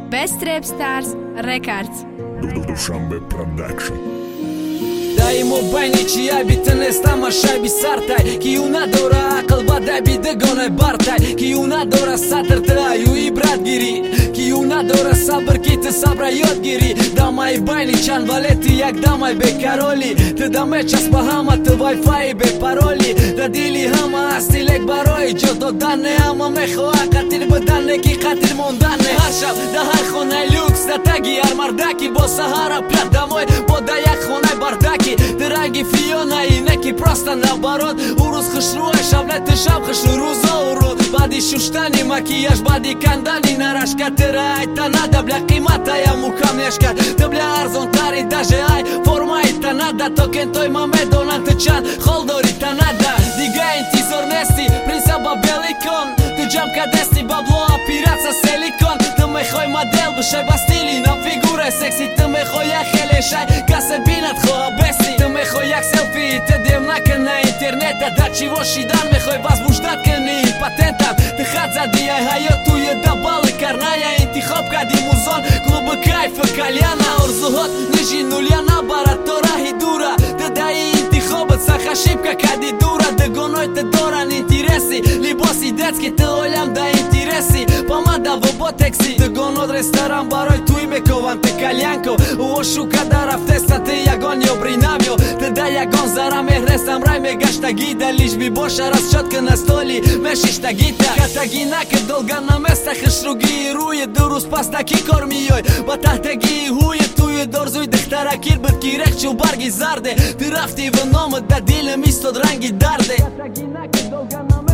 Best Rap Stars Records. Dushanbe Production. Дай ему байничи абитен эстама шайби сартай Киуна дора акыл бадаби дегоне бартай Киуна дора сатыртаю и брат гири Киуна дора сабр киты сабра йод гири Дамай байничан валети як дамай бекароли Ты даме час бахама ты вайфай бе пароли Дадили хама астилек барой джо додане Ама мехо акатир бадане ки катир мондане Харшаб да хар хонай люкс да таги ар мардаки Бо сахара пят домой бода як хонай бардаки Драги Фиона и неки просто наоборот Урус хышруай шавлет и шав хышу рузо уру Бади шуштани макияж бади кандани Нарашка тыра это надо бля қимата я мукам нешка Ты бля арзон тари даже ай форма это надо Токен той маме донан тычан холдори та надо Дигаин ти зорнести принцаба беликон Ты джамка дести бабло опираться силикон Ты мехой модел бушай бастили на фигуре секси Ты мехой я хелешай касебинат хоа бести Мехой як селфи, те девнака на интернета Да чего шидан мехой возбуждат кени патентам Ты хат задияй хайоту еда балы карная Инти хопка ди музон, клуба кайфа кальяна Орзухот нижи нуляна баратора хидура Ты дай инти хобот саха шипка кади дура Ты гоной ты доран интереси Либоси детски ты олям да интереси Помада в ботекси Ты гонот ресторан барой туй бекован ты кальянко Уо шука дарав теста ты я гон обринавio Ты дай я гон зараме хресам рай мега штагида Лишь би боша расчетка на столи меши штагита Катагинака долга на местах и шруги руе Дурус пастаки корми йой Батахтеги хуе туе дорзуй дехтара кирбет кирек чулбарги зарде Ты рафти в номът да дилем исто дранги дарде Катагинака долга на